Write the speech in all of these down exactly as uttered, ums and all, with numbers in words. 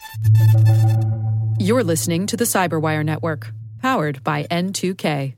You're listening to the Cyberwire Network, powered by N two K.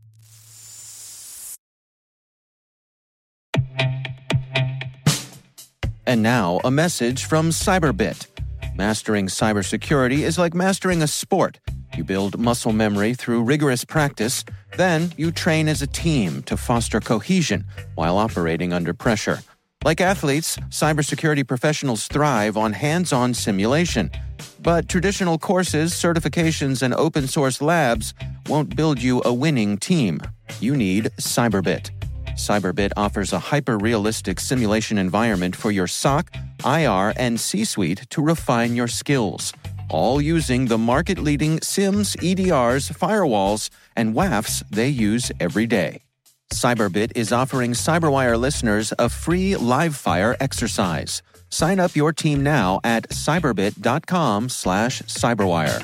And now, a message from Cyberbit. Mastering cybersecurity is like mastering a sport. You build muscle memory through rigorous practice, then you train as a team to foster cohesion while operating under pressure. Like athletes, cybersecurity professionals thrive on hands-on simulation. But traditional courses, certifications, and open-source labs won't build you a winning team. You need Cyberbit. Cyberbit offers a hyper-realistic simulation environment for your S O C, I R, and C-suite to refine your skills, all using the market-leading SIMs, E D Rs, firewalls, and W A Fs they use every day. Cyberbit is offering Cyberwire listeners a free live-fire exercise. Sign up your team now at cyberbit.com slash cyberwire.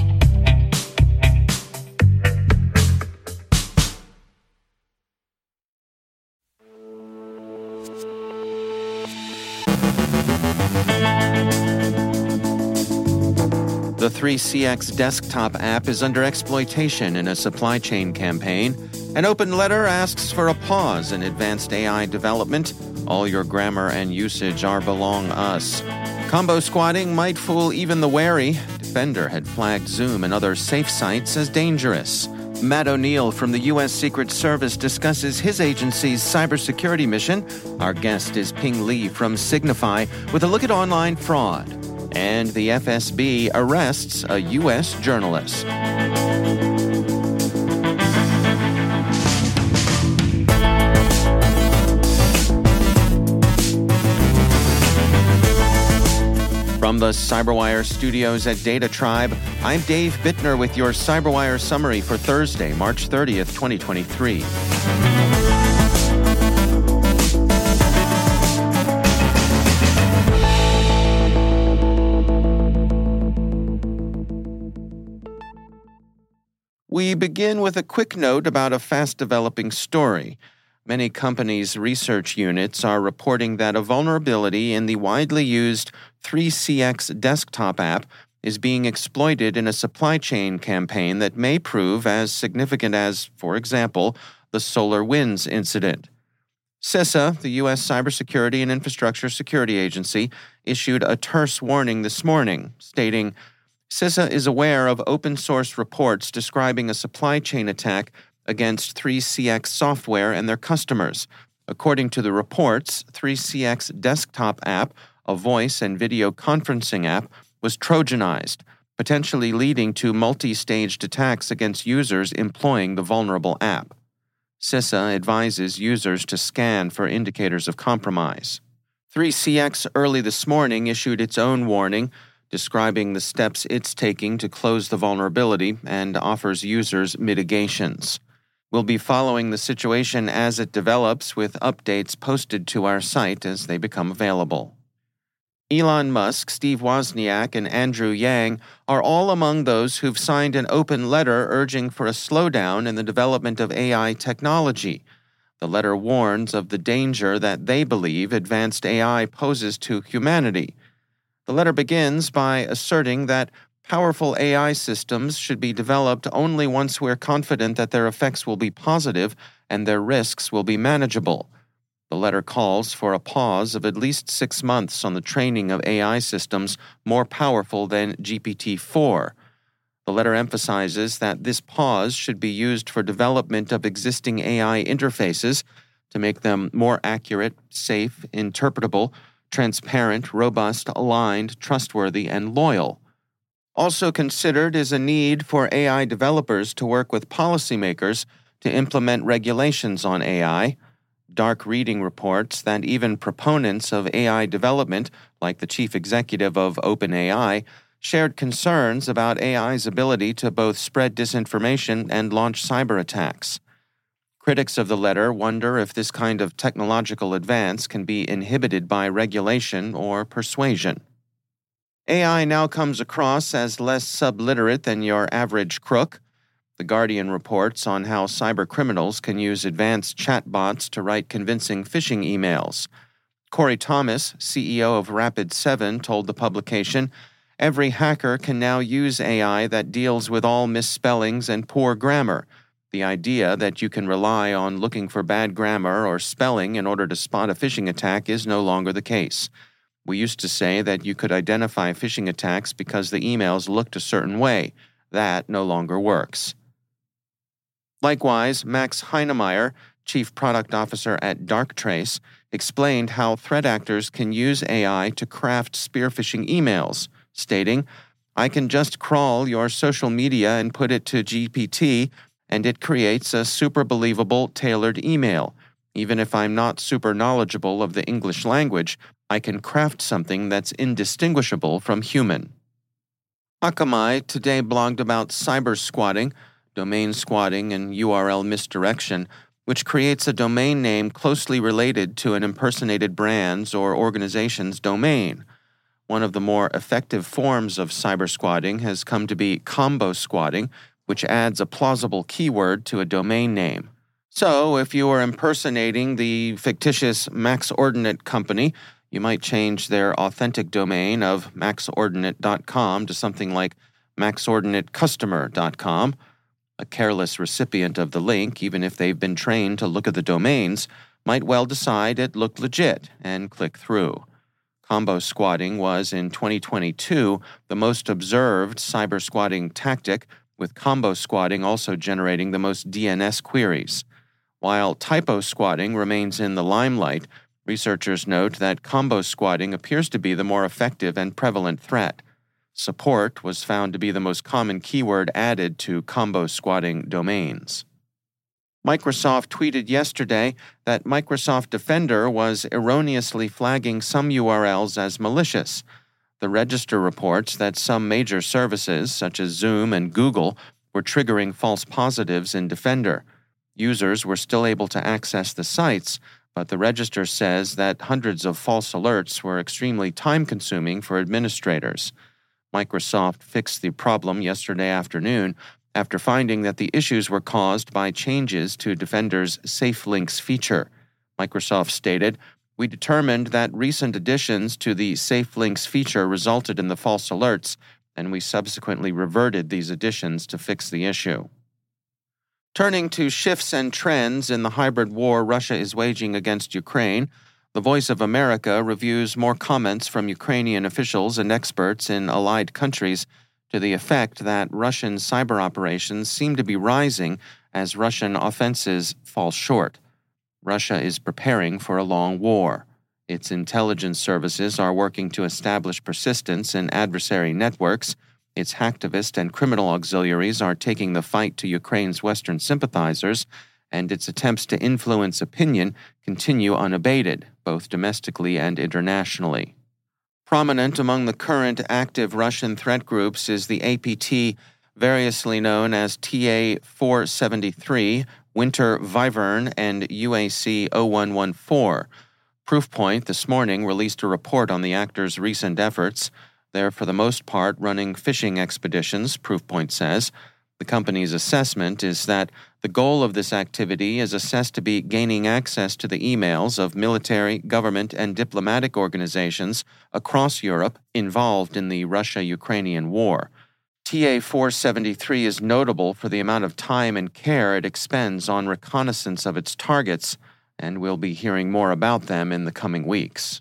The three C X desktop app is under exploitation in a supply chain campaign. An open letter asks for a pause in advanced A I development. All your grammar and usage are belong us. Combo squatting might fool even the wary. Defender had flagged Zoom and other safe sites as dangerous. Matt O'Neill from the U S Secret Service discusses his agency's cybersecurity mission. Our guest is Ping Li from Signify with a look at online fraud. And the F S B arrests a U S journalist. From the Cyberwire studios at Data Tribe, I'm Dave Bittner with your Cyberwire summary for Thursday, March thirtieth, twenty twenty-three. We begin with a quick note about a fast-developing story. Many companies' research units are reporting that a vulnerability in the widely used three C X desktop app is being exploited in a supply chain campaign that may prove as significant as, for example, the SolarWinds incident. CISA, the U S Cybersecurity and Infrastructure Security Agency, issued a terse warning this morning, stating, CISA is aware of open-source reports describing a supply chain attack against three C X software and their customers. According to the reports, three C X desktop app, a voice and video conferencing app, was Trojanized, potentially leading to multi-staged attacks against users employing the vulnerable app. CISA advises users to scan for indicators of compromise. three C X early this morning issued its own warning, describing the steps it's taking to close the vulnerability and offers users mitigations. We'll be following the situation as it develops with updates posted to our site as they become available. Elon Musk, Steve Wozniak, and Andrew Yang are all among those who've signed an open letter urging for a slowdown in the development of A I technology. The letter warns of the danger that they believe advanced A I poses to humanity. The letter begins by asserting that powerful A I systems should be developed only once we're confident that their effects will be positive and their risks will be manageable. The letter calls for a pause of at least six months on the training of A I systems more powerful than G P T four. The letter emphasizes that this pause should be used for development of existing A I interfaces to make them more accurate, safe, interpretable, transparent, robust, aligned, trustworthy, and loyal. Also considered is a need for A I developers to work with policymakers to implement regulations on A I. Dark Reading reports that even proponents of A I development, like the chief executive of OpenAI, shared concerns about A I's ability to both spread disinformation and launch cyber attacks. Critics of the letter wonder if this kind of technological advance can be inhibited by regulation or persuasion. A I now comes across as less subliterate than your average crook. The Guardian reports on how cybercriminals can use advanced chatbots to write convincing phishing emails. Corey Thomas, C E O of Rapid seven, told the publication, Every hacker can now use A I that deals with all misspellings and poor grammar. The idea that you can rely on looking for bad grammar or spelling in order to spot a phishing attack is no longer the case. We used to say that you could identify phishing attacks because the emails looked a certain way. That no longer works. Likewise, Max Heinemeyer, Chief Product Officer at Darktrace, explained how threat actors can use A I to craft spear phishing emails, stating, "I can just crawl your social media and put it to G P T, and it creates a super believable, tailored email. Even if I'm not super knowledgeable of the English language, I can craft something that's indistinguishable from human." Akamai today blogged about cyber squatting, domain squatting, and U R L misdirection, which creates a domain name closely related to an impersonated brand's or organization's domain. One of the more effective forms of cyber squatting has come to be combo squatting, which adds a plausible keyword to a domain name. So, if you are impersonating the fictitious Max Ordinate company, you might change their authentic domain of max ordinate dot com to something like max ordinate customer dot com. A careless recipient of the link, even if they've been trained to look at the domains, might well decide it looked legit and click through. Combo squatting was, in twenty twenty-two, the most observed cyber squatting tactic, with combo squatting also generating the most D N S queries. While typo squatting remains in the limelight, researchers note that combo squatting appears to be the more effective and prevalent threat. Support was found to be the most common keyword added to combo squatting domains. Microsoft tweeted yesterday that Microsoft Defender was erroneously flagging some U R Ls as malicious. The Register reports that some major services, such as Zoom and Google, were triggering false positives in Defender. Users were still able to access the sites, but the Register says that hundreds of false alerts were extremely time-consuming for administrators. Microsoft fixed the problem yesterday afternoon after finding that the issues were caused by changes to Defender's Safe Links feature. Microsoft stated, "We determined that recent additions to the Safe Links feature resulted in the false alerts, and we subsequently reverted these additions to fix the issue." Turning to shifts and trends in the hybrid war Russia is waging against Ukraine, The Voice of America reviews more comments from Ukrainian officials and experts in allied countries to the effect that Russian cyber operations seem to be rising as Russian offenses fall short. Russia is preparing for a long war. Its intelligence services are working to establish persistence in adversary networks. Its hacktivist and criminal auxiliaries are taking the fight to Ukraine's Western sympathizers, and its attempts to influence opinion continue unabated, both domestically and internationally. Prominent among the current active Russian threat groups is the A P T, variously known as T A four seventy-three, Winter Wyvern, and U A C zero one one four. Proofpoint this morning released a report on the actors' recent efforts. They're, for the most part, running phishing expeditions, Proofpoint says. The company's assessment is that the goal of this activity is assessed to be gaining access to the emails of military, government, and diplomatic organizations across Europe involved in the Russia-Ukrainian war. T A four seventy-three is notable for the amount of time and care it expends on reconnaissance of its targets, and we'll be hearing more about them in the coming weeks.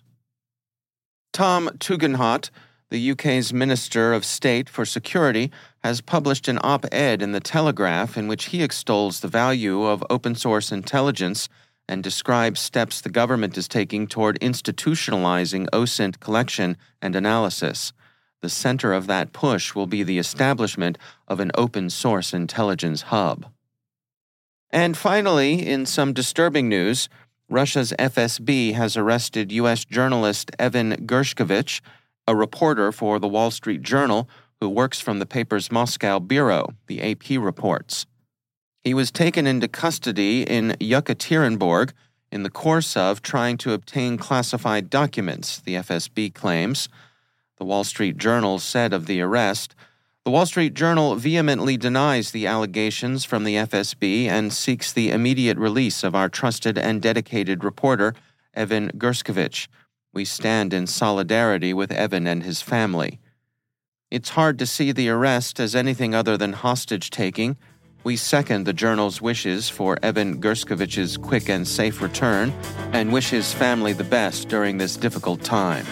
Tom Tugendhat, the U K's Minister of State for Security, has published an op-ed in The Telegraph in which he extols the value of open-source intelligence and describes steps the government is taking toward institutionalizing O S I N T collection and analysis. The center of that push will be the establishment of an open-source intelligence hub. And finally, in some disturbing news, Russia's F S B has arrested U S journalist Evan Gershkovich, a reporter for The Wall Street Journal who works from the paper's Moscow bureau, the A P reports. He was taken into custody in Yekaterinburg in the course of trying to obtain classified documents, the F S B claims. The Wall Street Journal said of the arrest, "The Wall Street Journal vehemently denies the allegations from the F S B and seeks the immediate release of our trusted and dedicated reporter, Evan Gershkovich. We stand in solidarity with Evan and his family." It's hard to see the arrest as anything other than hostage-taking. We second the journal's wishes for Evan Gershkovich's quick and safe return and wish his family the best during this difficult time.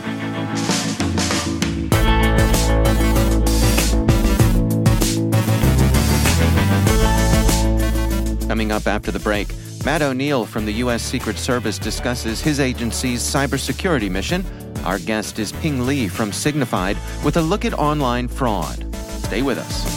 Coming up after the break, Matt O'Neill from the U S Secret Service discusses his agency's cybersecurity mission. Our guest is Ping Li from Signified with a look at online fraud. Stay with us.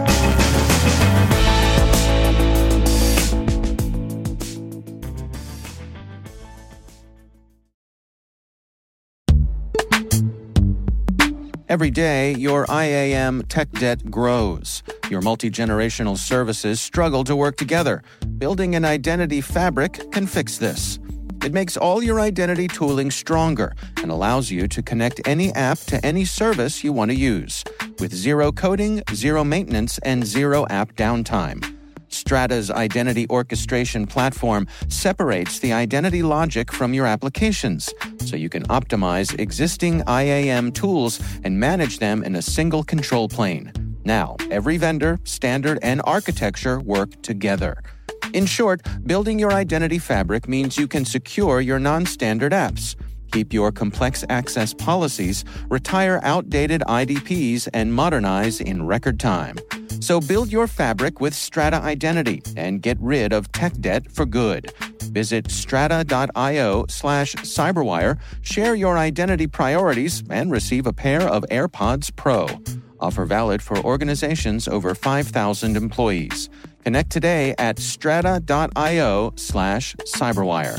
Every day, your I A M tech debt grows. Your multi-generational services struggle to work together. Building an identity fabric can fix this. It makes all your identity tooling stronger and allows you to connect any app to any service you want to use, with zero coding, zero maintenance, and zero app downtime. Strata's identity orchestration platform separates the identity logic from your applications, so you can optimize existing I A M tools and manage them in a single control plane. Now, every vendor, standard, and architecture work together. In short, building your identity fabric means you can secure your non-standard apps, keep your complex access policies, retire outdated I D Ps, and modernize in record time. So build your fabric with Strata Identity and get rid of tech debt for good. Visit strata.io slash cyberwire, share your identity priorities, and receive a pair of AirPods Pro. Offer valid for organizations over five thousand employees. Connect today at strata.io slash cyberwire.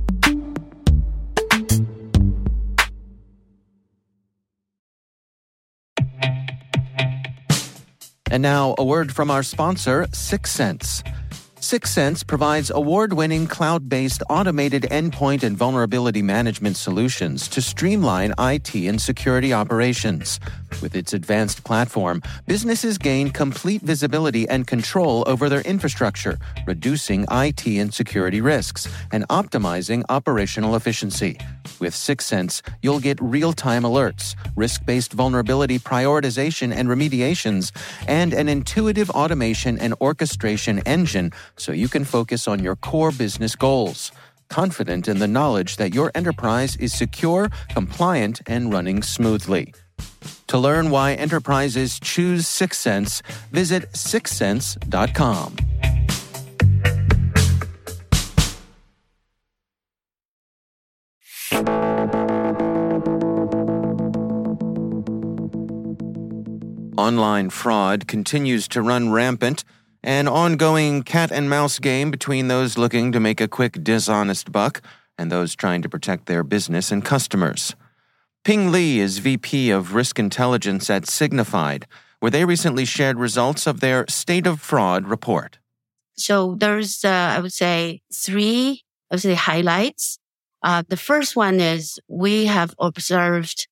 And now, a word from our sponsor, Syxsense. Syxsense provides award-winning cloud-based automated endpoint and vulnerability management solutions to streamline I T and security operations. With its advanced platform, businesses gain complete visibility and control over their infrastructure, reducing I T and security risks and optimizing operational efficiency. With Syxsense, you'll get real-time alerts, risk-based vulnerability prioritization and remediations, and an intuitive automation and orchestration engine so you can focus on your core business goals, confident in the knowledge that your enterprise is secure, compliant, and running smoothly. To learn why enterprises choose Syxsense, visit syxsense dot com. Online fraud continues to run rampant, an ongoing cat-and-mouse game between those looking to make a quick dishonest buck and those trying to protect their business and customers. Ping Li is V P of Risk Intelligence at Signified, where they recently shared results of their State of Fraud report. So there's, uh, I would say, three, I would say, highlights. Uh, the first one is we have observed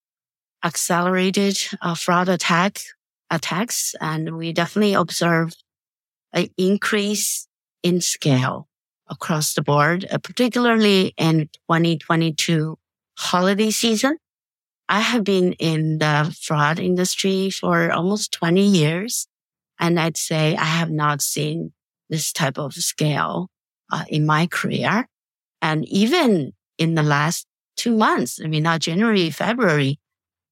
accelerated uh, fraud attack attacks, and we definitely observe an increase in scale across the board, uh, particularly in twenty twenty-two holiday season. I have been in the fraud industry for almost twenty years, and I'd say I have not seen this type of scale uh, in my career. And even in the last two months, I mean, not January, February,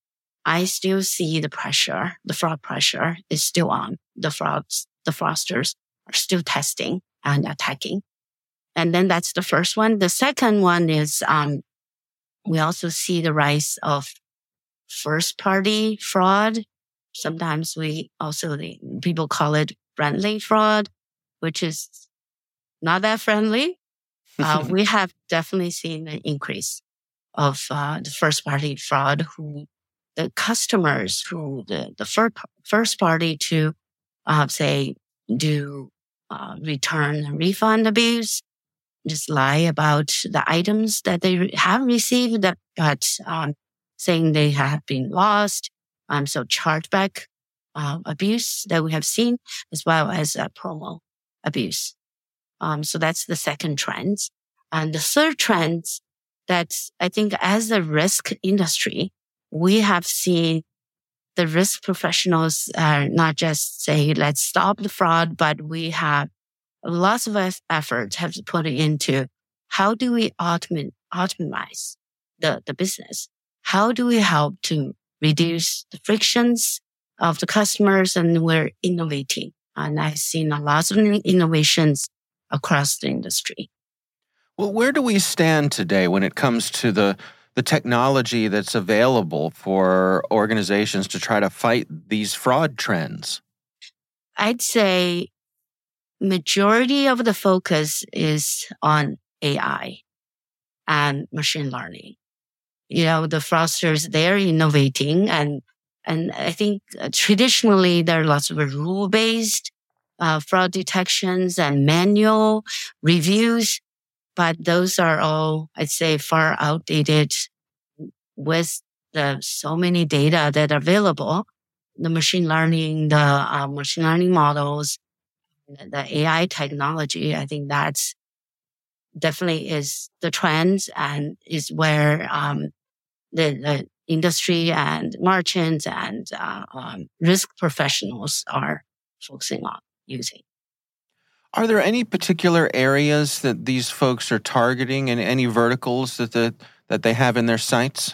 I still see the pressure, the fraud pressure is still on. The frauds, the fraudsters are still testing and attacking. And then that's the first one. The second one is, um, we also see the rise of first party fraud. Sometimes we also, the, people call it friendly fraud, which is not that friendly. Uh, we have definitely seen an increase of, uh, the first party fraud who, the customers who, the, the first, first party to, uh, say, do, uh, return and refund abuse, just lie about the items that they have received, that, but, um, saying they have been lost. Um, so chargeback, uh, abuse that we have seen, as well as, uh, promo abuse. Um, so that's the second trend. And the third trend that I think as a risk industry, we have seen the risk professionals are not just say, let's stop the fraud, but we have lots of efforts have to put into how do we automate, optimize the, the business? How do we help to reduce the frictions of the customers? And we're innovating. And I've seen a lot of innovations across the industry. Well, where do we stand today when it comes to the, the technology that's available for organizations to try to fight these fraud trends? I'd say majority of the focus is on A I and machine learning. You know, the fraudsters, they're innovating. And, and I think traditionally there are lots of rule-based uh, fraud detections and manual reviews. But those are all, I'd say, far outdated with the so many data that are available. The machine learning, the uh, machine learning models, the A I technology, I think that's definitely is the trend and is where um, the, the industry and merchants and uh, um, risk professionals are focusing on using. Are there any particular areas that these folks are targeting and any verticals that the, that they have in their sights?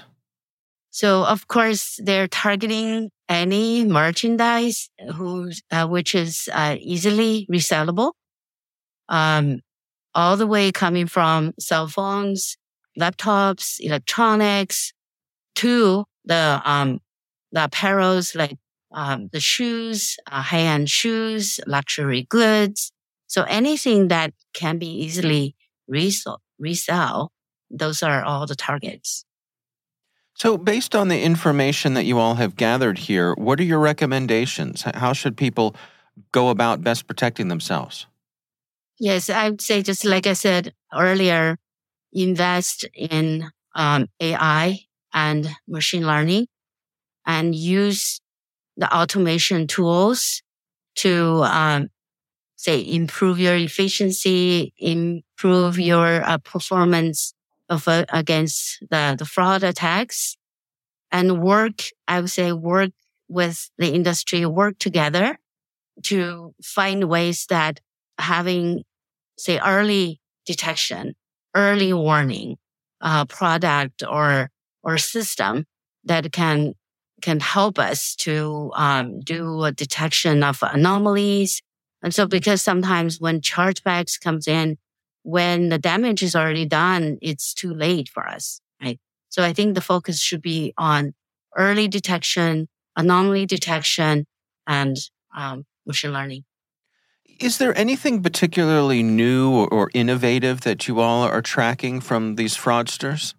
So, of course, they're targeting any merchandise who's, uh, which is uh, easily resellable, um, all the way coming from cell phones, laptops, electronics, to the um, the apparels like um, the shoes, uh, high-end shoes, luxury goods. So anything that can be easily resell, resell, those are all the targets. So based on the information that you all have gathered here, what are your recommendations? How should people go about best protecting themselves? Yes, I would say just like I said earlier, invest in um, A I and machine learning and use the automation tools to um, say improve your efficiency, improve your uh, performance of uh, against the, the fraud attacks, and work, I would say work with the industry, work together to find ways that having, say, early detection, early warning, uh, product or, or system that can, can help us to, um, do a detection of anomalies. And so because sometimes when chargebacks comes in, when the damage is already done, it's too late for us, right? So I think the focus should be on early detection, anomaly detection, and um, machine learning. Is there anything particularly new or innovative that you all are tracking from these fraudsters?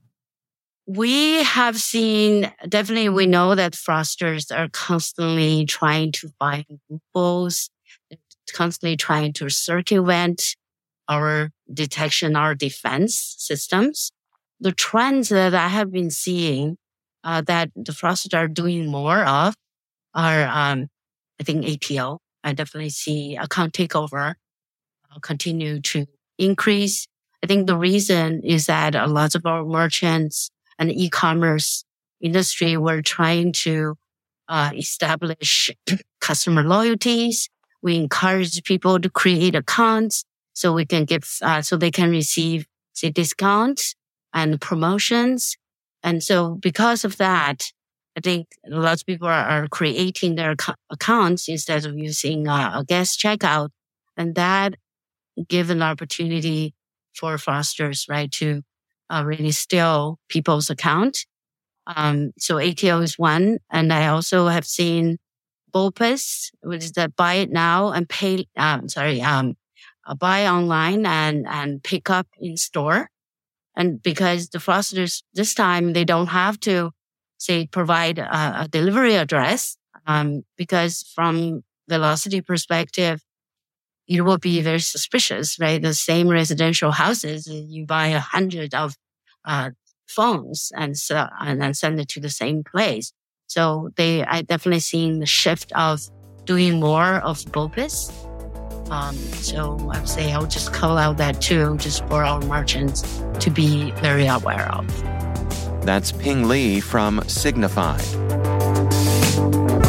We have seen, definitely we know that fraudsters are constantly trying to find loopholes, constantly trying to circumvent our detection, our defense systems. The trends that I have been seeing uh, that the fraudsters are doing more of are, um, I think, A T O. I definitely see account takeover uh, continue to increase. I think the reason is that a lot of our merchants and e-commerce industry were trying to uh, establish customer loyalties. We encourage people to create accounts so we can give, uh, so they can receive, say, discounts and promotions. And so because of that, I think lots of people are, are creating their ac- accounts instead of using uh, a guest checkout. And that gives an opportunity for fraudsters, right, to uh, really steal people's account. Um, so A T O is one. And I also have seen BOPIS, which is that buy it now and pay, um, sorry, um, uh, buy online and, and pick up in store. And because the fraudsters this time, they don't have to say provide a, a delivery address, um, because from velocity perspective, it will be very suspicious, right? The same residential houses, you buy a hundred of, uh, phones and so, and then send it to the same place. So they, I definitely seen the shift of doing more of BOPIS. Um, so I would say I'll just call out that too, just for our merchants to be very aware of. That's Ping Li from Signifyd.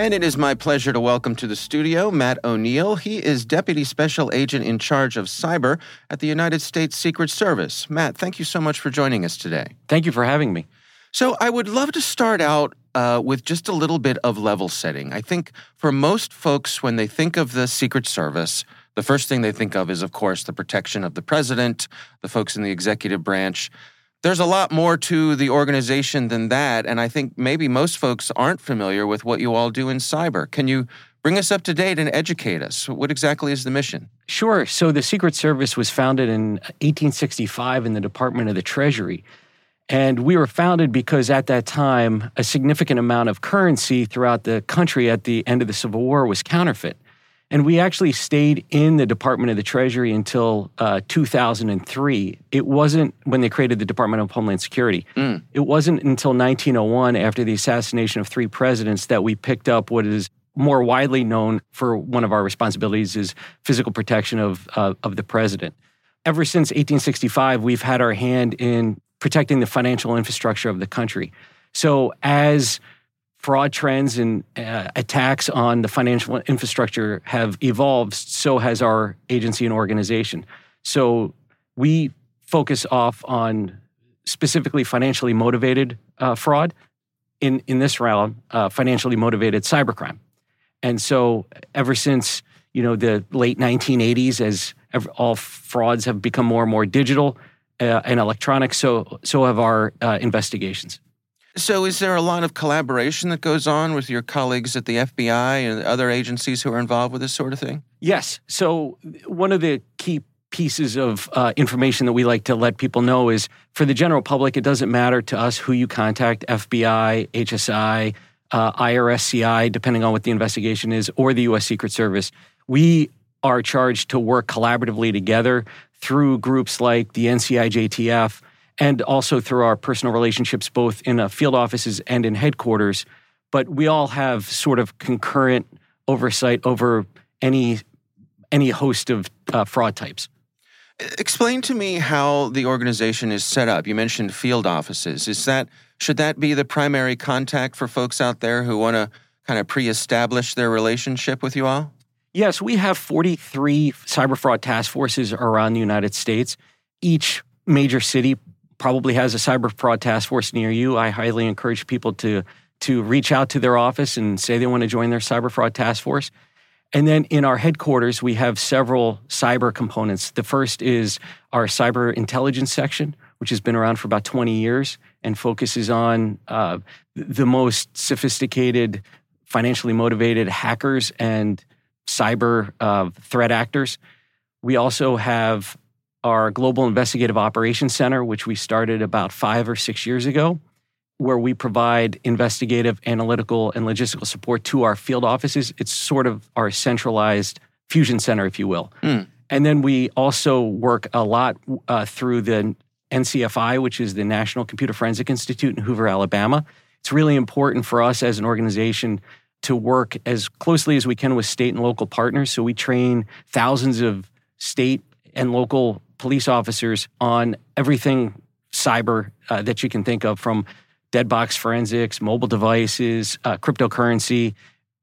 And it is my pleasure to welcome to the studio Matt O'Neill. He is Deputy Special Agent in charge of cyber at the United States Secret Service. Matt, thank you so much for joining us today. Thank you for having me. So I would love to start out uh, with just a little bit of level setting. I think for most folks, when they think of the Secret Service, the first thing they think of is, of course, the protection of the president, the folks in the executive branch. There's a lot more to the organization than that, and I think maybe most folks aren't familiar with what you all do in cyber. Can you bring us up to date and educate us? What exactly is the mission? Sure. So the Secret Service was founded in eighteen sixty-five in the Department of the Treasury. And we were founded because at that time, a significant amount of currency throughout the country at the end of the Civil War was counterfeit. And we actually stayed in the Department of the Treasury until uh, two thousand three. It wasn't when they created the Department of Homeland Security. Mm. It wasn't until nineteen oh one, after the assassination of three presidents, that we picked up what is more widely known for one of our responsibilities is physical protection of, uh, of the president. Ever since eighteen sixty-five, we've had our hand in protecting the financial infrastructure of the country. So as fraud trends and uh, attacks on the financial infrastructure have evolved, so has our agency and organization. So we focus off on specifically financially motivated uh, fraud. In, in this round, uh, financially motivated cybercrime. And so ever since, you know, the late nineteen eighties, as ever, all frauds have become more and more digital uh, and electronic, so so have our uh, investigations. So is there a lot of collaboration that goes on with your colleagues at the F B I and other agencies who are involved with this sort of thing? Yes. So one of the key pieces of uh, information that we like to let people know is, for the general public, it doesn't matter to us who you contact, F B I, H S I, uh, I R S C I, depending on what the investigation is, or the U S Secret Service. We are charged to work collaboratively together through groups like the N C I J T F, and also through our personal relationships, both in uh, field offices and in headquarters. But we all have sort of concurrent oversight over any, any host of uh, fraud types. Explain to me how the organization is set up. You mentioned field offices. Is that, should that be the primary contact for folks out there who want to kind of pre-establish their relationship with you all? Yes, we have forty-three cyber fraud task forces around the United States. Each major city probably has a cyber fraud task force near you. I highly encourage people to, to reach out to their office and say they want to join their cyber fraud task force. And then in our headquarters, we have several cyber components. The first is our cyber intelligence section, which has been around for about twenty years and focuses on uh, the most sophisticated, financially motivated hackers and cyber uh, threat actors. We also have our Global Investigative Operations Center, which we started about five or six years ago, where we provide investigative, analytical, and logistical support to our field offices. It's sort of our centralized fusion center, if you will. Mm. And then we also work a lot uh, through the N C F I, which is the National Computer Forensic Institute in Hoover, Alabama. It's really important for us as an organization to work as closely as we can with state and local partners. So we train thousands of state and local police officers on everything cyber uh, that you can think of, from dead box forensics, mobile devices, uh, cryptocurrency.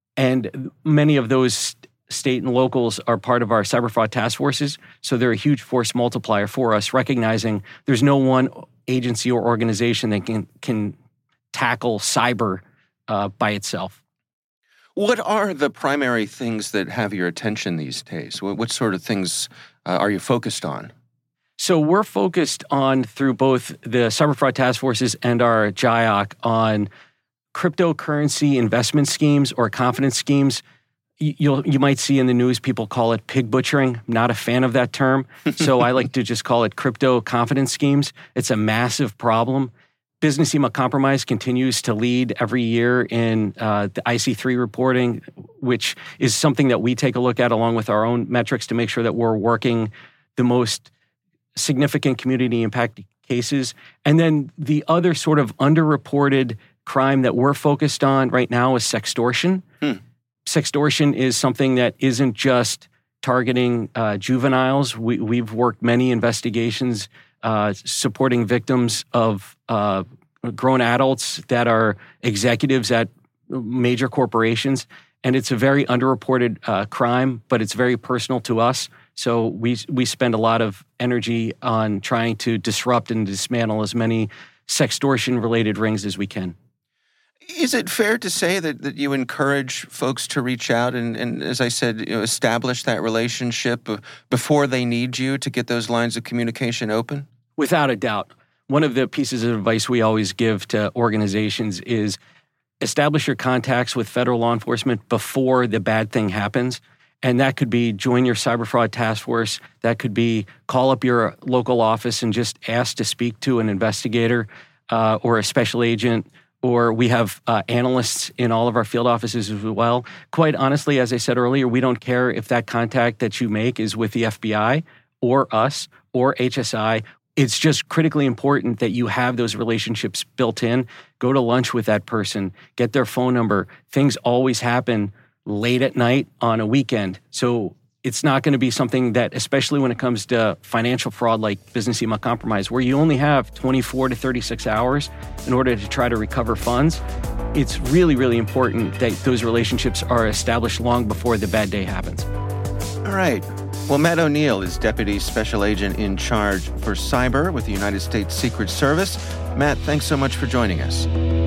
And many of those state and locals are part of our cyber fraud task forces. So they're a huge force multiplier for us, recognizing there's no one agency or organization that can, can tackle cyber uh, by itself. What are the primary things that have your attention these days? What, what sort of things uh, are you focused on? So we're focused on, through both the cyber fraud task forces and our J I O C, on cryptocurrency investment schemes or confidence schemes. You'll, you might see in the news people call it pig butchering. Not a fan of that term. So I like to just call it crypto confidence schemes. It's a massive problem. Business Email Compromise continues to lead every year in uh, the I C three reporting, which is something that we take a look at along with our own metrics to make sure that we're working the most significant community impact cases. And then the other sort of underreported crime that we're focused on right now is sextortion. Hmm. Sextortion is something that isn't just targeting uh, juveniles. We, we've worked many investigations uh, supporting victims of uh, grown adults that are executives at major corporations. And it's a very underreported uh, crime, but it's very personal to us. So we we spend a lot of energy on trying to disrupt and dismantle as many sextortion-related rings as we can. Is it fair to say that, that you encourage folks to reach out and, and as I said, you know, establish that relationship before they need you to get those lines of communication open? Without a doubt. One of the pieces of advice we always give to organizations is establish your contacts with federal law enforcement before the bad thing happens. And that could be join your cyber fraud task force. That could be call up your local office and just ask to speak to an investigator uh, or a special agent. Or we have uh, analysts in all of our field offices as well. Quite honestly, as I said earlier, we don't care if that contact that you make is with the F B I or us or H S I. It's just critically important that you have those relationships built in. Go to lunch with that person, get their phone number. Things always happen late at night on a weekend. So it's not going to be something that, especially when it comes to financial fraud like business email compromise, where you only have twenty-four to thirty-six hours in order to try to recover funds. It's really, really important that those relationships are established long before the bad day happens. All right. Well, Matt O'Neill is Deputy Special Agent in charge for cyber with the United States Secret Service. Matt, thanks so much for joining us.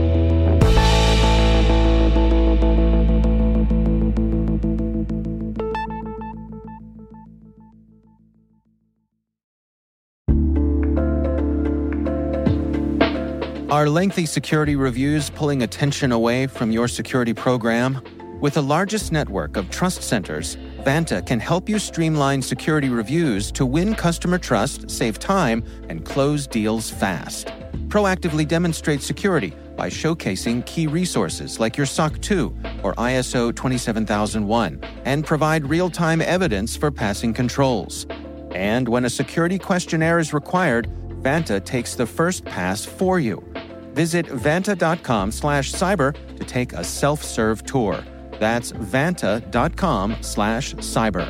Are lengthy security reviews pulling attention away from your security program? With the largest network of trust centers, Vanta can help you streamline security reviews to win customer trust, save time, and close deals fast. Proactively demonstrate security by showcasing key resources like your S O C two or I S O twenty-seven thousand one, and provide real-time evidence for passing controls. And when a security questionnaire is required, Vanta takes the first pass for you. Visit vanta.com slash cyber to take a self-serve tour. That's vanta.com slash cyber.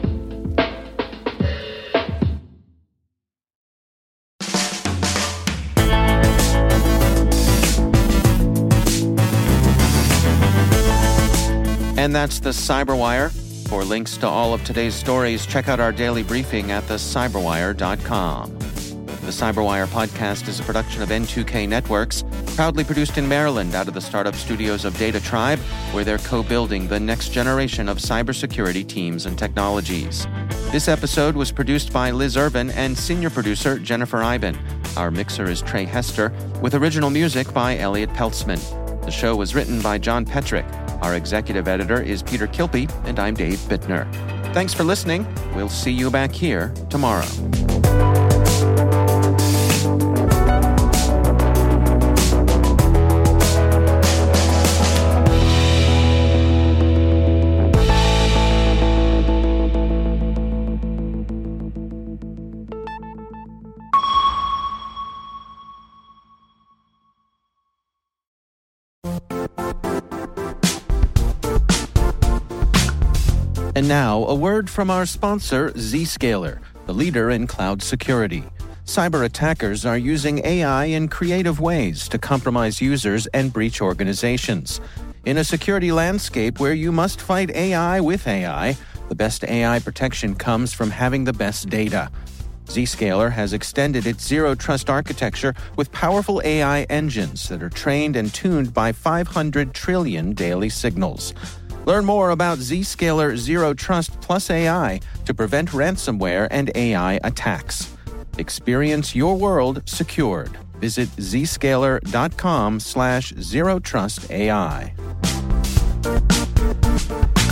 And that's the Cyberwire. For links to all of today's stories, check out our daily briefing at the cyberwire dot com. The Cyberwire podcast is a production of N two K Networks, proudly produced in Maryland out of the startup studios of Data Tribe, where they're co-building the next generation of cybersecurity teams and technologies. This episode was produced by Liz Urban and senior producer Jennifer Iben. Our mixer is Trey Hester, with original music by Elliot Peltzman. The show was written by John Petrick. Our executive editor is Peter Kilpie, and I'm Dave Bittner. Thanks for listening. We'll see you back here tomorrow. And now, a word from our sponsor, Zscaler, the leader in cloud security. Cyber attackers are using A I in creative ways to compromise users and breach organizations. In a security landscape where you must fight A I with A I, the best A I protection comes from having the best data. Zscaler has extended its zero-trust architecture with powerful A I engines that are trained and tuned by five hundred trillion daily signals. Learn more about Zscaler Zero Trust Plus A I to prevent ransomware and A I attacks. Experience your world secured. Visit zscaler.com slash zero trust AI.